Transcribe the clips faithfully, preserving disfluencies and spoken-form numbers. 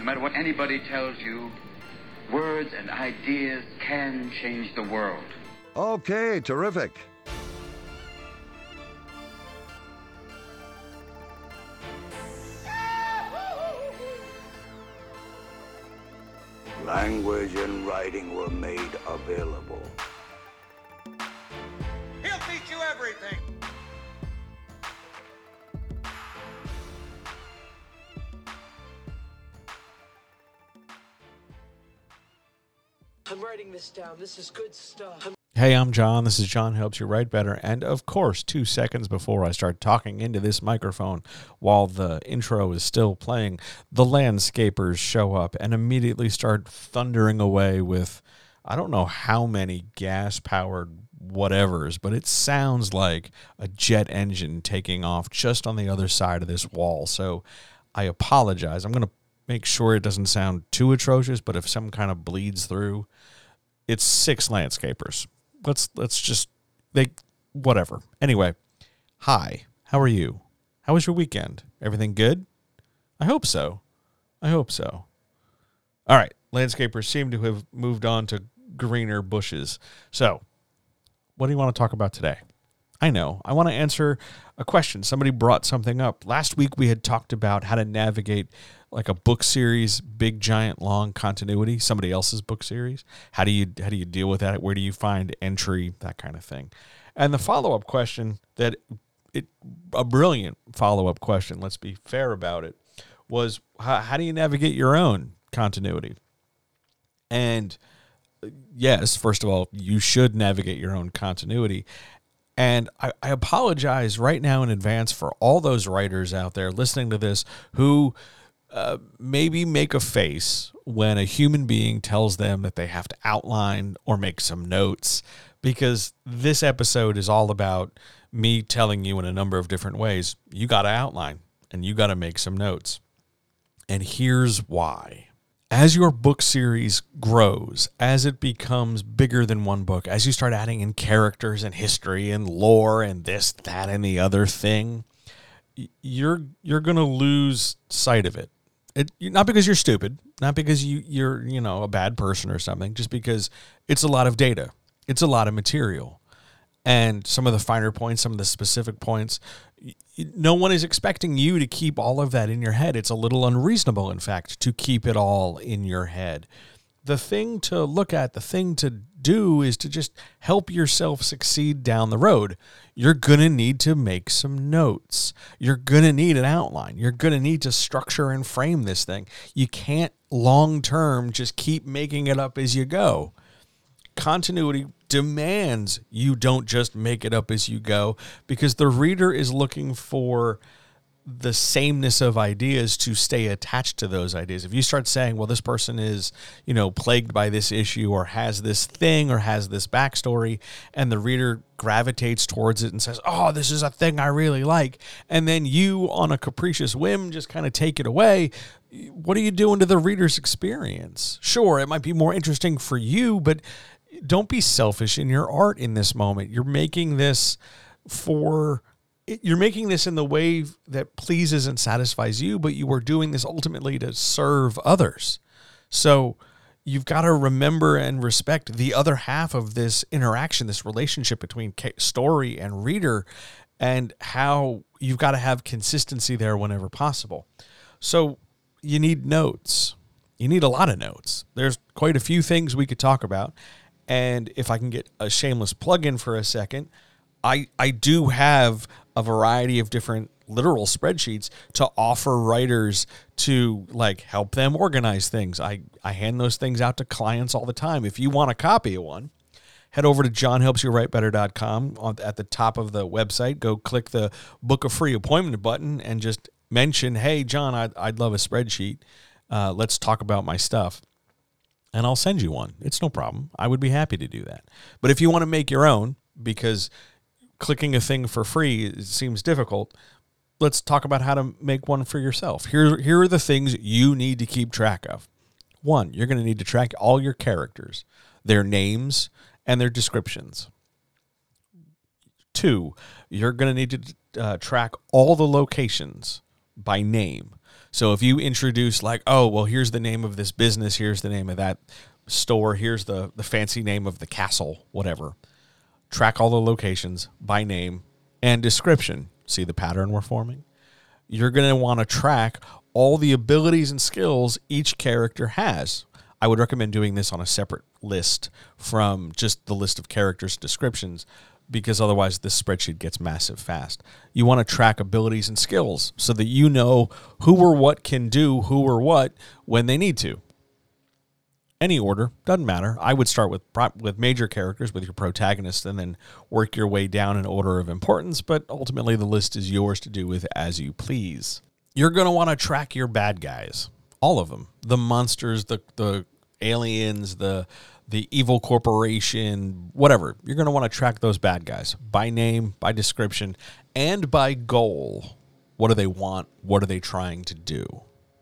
No matter what anybody tells you, words and ideas can change the world. Okay, terrific. Language and writing were made available. He'll teach you everything. I'm writing this down. This is good stuff. I'm Hey, I'm John. This is John Helps You Write Better. And of course, two seconds before I start talking into this microphone while the intro is still playing, the landscapers show up and immediately start thundering away with, I don't know how many gas-powered whatevers, but it sounds like a jet engine taking off just on the other side of this wall. So I apologize. I'm going to make sure it doesn't sound too atrocious, but if some kind of bleeds through, it's six landscapers. Let's let's just they whatever. Anyway, hi. How are you? How was your weekend? Everything good? I hope so. I hope so. All right. Landscapers seem to have moved on to greener bushes. So, what do you want to talk about today? I know. I want to answer a question. Somebody brought something up. Last week we had talked about how to navigate like a book series, big, giant, long continuity, somebody else's book series. How do you how do you deal with that? Where do you find entry, that kind of thing? And the follow-up question that it a brilliant follow-up question, let's be fair about it, was how, how do you navigate your own continuity? And yes, first of all, you should navigate your own continuity. And I, I apologize right now in advance for all those writers out there listening to this who uh, maybe make a face when a human being tells them that they have to outline or make some notes, because this episode is all about me telling you in a number of different ways, you got to outline and you got to make some notes. And here's why. As your book series grows, as it becomes bigger than one book, as you start adding in characters and history and lore and this, that, and the other thing, you're you're going to lose sight of it. It not because you're stupid, not because you you're, you know, a bad person or something, just because it's a lot of data. It's a lot of material. And some of the finer points, some of the specific points, no one is expecting you to keep all of that in your head. It's a little unreasonable, in fact, to keep it all in your head. The thing to look at, the thing to do is to just help yourself succeed down the road. You're going to need to make some notes. You're going to need an outline. You're going to need to structure and frame this thing. You can't long-term just keep making it up as you go. Continuity demands you don't just make it up as you go, because the reader is looking for the sameness of ideas to stay attached to those ideas. If you start saying, well, this person is, you know, plagued by this issue or has this thing or has this backstory, and the reader gravitates towards it and says, oh, this is a thing I really like, and then you on a capricious whim just kind of take it away, what are you doing to the reader's experience? Sure, it might be more interesting for you, but don't be selfish in your art in this moment. You're making this for, you're making this in the way that pleases and satisfies you, but you are doing this ultimately to serve others. So you've got to remember and respect the other half of this interaction, this relationship between story and reader, and how you've got to have consistency there whenever possible. So you need notes. You need a lot of notes. There's quite a few things we could talk about. And if I can get a shameless plug-in for a second, I, I do have a variety of different literal spreadsheets to offer writers to like help them organize things. I, I hand those things out to clients all the time. If you want a copy of one, head over to john helps you write better dot com. On, at the top of the website, go click the book a free appointment button and just mention, hey, John, I'd, I'd love a spreadsheet. Uh, let's talk about my stuff. And I'll send you one. It's no problem. I would be happy to do that. But if you want to make your own, because clicking a thing for free seems difficult, let's talk about how to make one for yourself. Here, here are the things you need to keep track of. One, you're going to need to track all your characters, their names, and their descriptions. Two, you're going to need to uh, track all the locations by name. So if you introduce like, oh, well, here's the name of this business, here's the name of that store, here's the, the fancy name of the castle, whatever. Track all the locations by name and description. See the pattern we're forming? You're going to want to track all the abilities and skills each character has. I would recommend doing this on a separate list from just the list of characters' descriptions, because otherwise this spreadsheet gets massive fast. You want to track abilities and skills so that you know who or what can do who or what when they need to. Any order, doesn't matter. I would start with with major characters, with your protagonist, and then work your way down in order of importance, but ultimately the list is yours to do with as you please. You're going to want to track your bad guys, all of them, the monsters, the the aliens, the the evil corporation, whatever. You're going to want to track those bad guys by name, by description, and by goal. What do they want? What are they trying to do?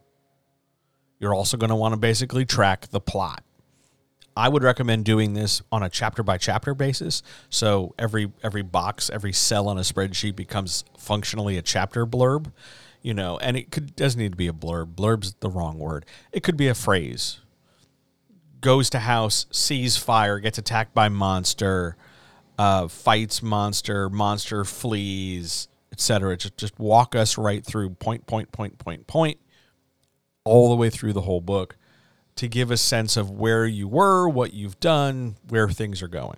You're also going to want to basically track the plot. I would recommend doing this on a chapter-by-chapter basis. So every every box, every cell on a spreadsheet becomes functionally a chapter blurb. You know, and it could doesn't need to be a blurb. Blurb's the wrong word. It could be a phrase. Goes to house, sees fire, gets attacked by monster, uh, fights monster, monster flees, et cetera. Just just walk us right through point, point, point, point, point, all the way through the whole book to give a sense of where you were, what you've done, where things are going.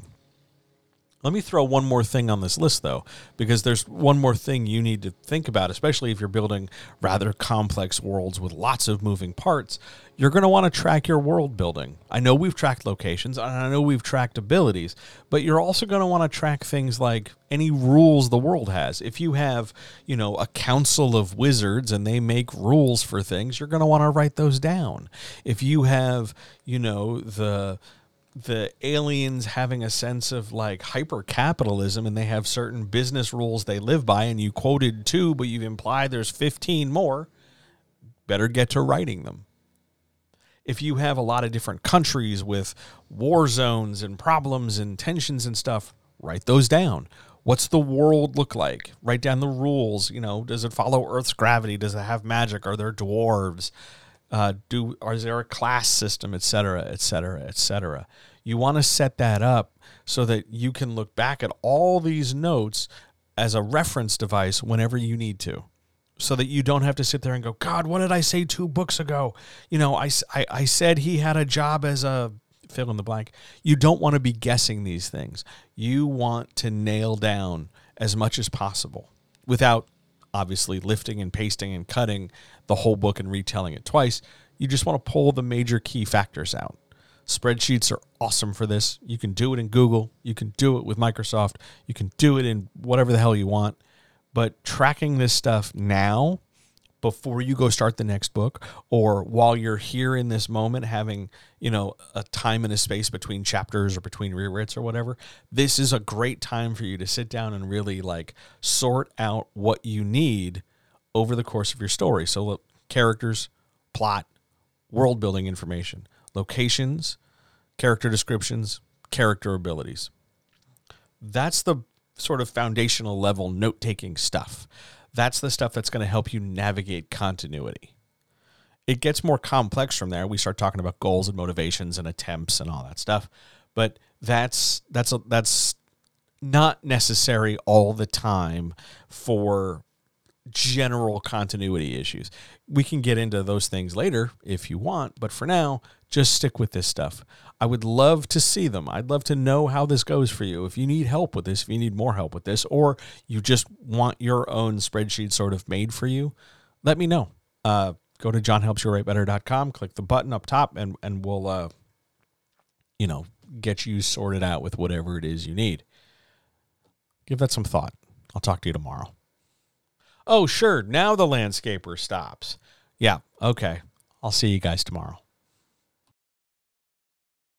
Let me throw one more thing on this list, though, because there's one more thing you need to think about, especially if you're building rather complex worlds with lots of moving parts. You're going to want to track your world building. I know we've tracked locations, and I know we've tracked abilities, but you're also going to want to track things like any rules the world has. If you have, you know, a council of wizards and they make rules for things, you're going to want to write those down. If you have, you know, the... the aliens having a sense of like hyper-capitalism and they have certain business rules they live by, and you quoted two, but you've implied there's fifteen more, better get to writing them. If you have a lot of different countries with war zones and problems and tensions and stuff, write those down. What's the world look like? Write down the rules. You know, does it follow Earth's gravity? Does it have magic? Are there dwarves? Uh, do or is there a class system, et cetera, et cetera, et cetera? You want to set that up so that you can look back at all these notes as a reference device whenever you need to, so that you don't have to sit there and go, God, what did I say two books ago? You know, I, I, I said he had a job as a fill in the blank. You don't want to be guessing these things. You want to nail down as much as possible without obviously lifting and pasting and cutting the whole book and retelling it twice. You just want to pull the major key factors out. Spreadsheets are awesome for this. You can do it in Google. You can do it with Microsoft. You can do it in whatever the hell you want. But tracking this stuff now, before you go start the next book, or while you're here in this moment having, you know, a time and a space between chapters or between rewrites or whatever, this is a great time for you to sit down and really like sort out what you need over the course of your story. So look, characters, plot, world building information, locations, character descriptions, character abilities. That's the sort of foundational level note-taking stuff. That's the stuff that's going to help you navigate continuity. It gets more complex from there. We start talking about goals and motivations and attempts and all that stuff. But that's that's a, that's not necessary all the time for general continuity issues. We can get into those things later if you want, but for now, just stick with this stuff. I would love to see them. I'd love to know how this goes for you. If you need help with this, if you need more help with this, or you just want your own spreadsheet sort of made for you, let me know. Uh, go to john helps you write better dot com, click the button up top, and, and we'll, uh, you know, get you sorted out with whatever it is you need. Give that some thought. I'll talk to you tomorrow. Oh, sure. Now the landscaper stops. Yeah. Okay. I'll see you guys tomorrow.